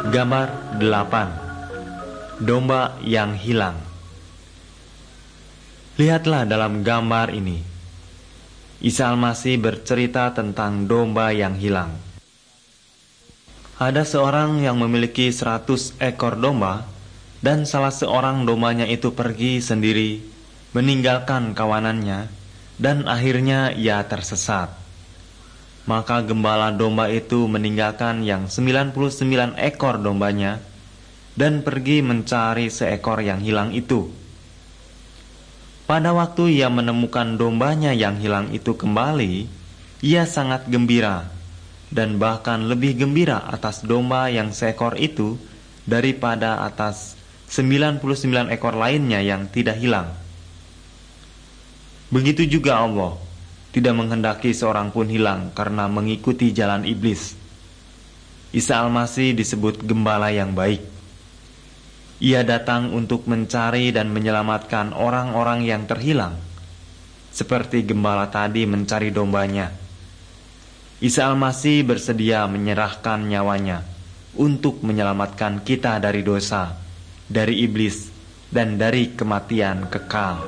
Gambar 8. Domba yang hilang. Lihatlah dalam gambar ini. Isa Al-Masih bercerita tentang domba yang hilang. Ada seorang yang memiliki 100 ekor domba, dan salah seorang dombanya itu pergi sendiri, meninggalkan kawanannya, dan akhirnya ia tersesat. Maka gembala domba itu meninggalkan yang 99 ekor dombanya dan pergi mencari seekor yang hilang itu. Pada waktu ia menemukan dombanya yang hilang itu kembali, ia sangat gembira dan bahkan lebih gembira atas domba yang seekor itu daripada atas 99 ekor lainnya yang tidak hilang. Begitu juga Allah tidak menghendaki seorang pun hilang karena mengikuti jalan iblis. Isa Al-Masih disebut gembala yang baik. Ia datang untuk mencari dan menyelamatkan orang-orang yang terhilang, seperti gembala tadi mencari dombanya. Isa Al-Masih bersedia menyerahkan nyawanya untuk menyelamatkan kita dari dosa, dari iblis, dan dari kematian kekal.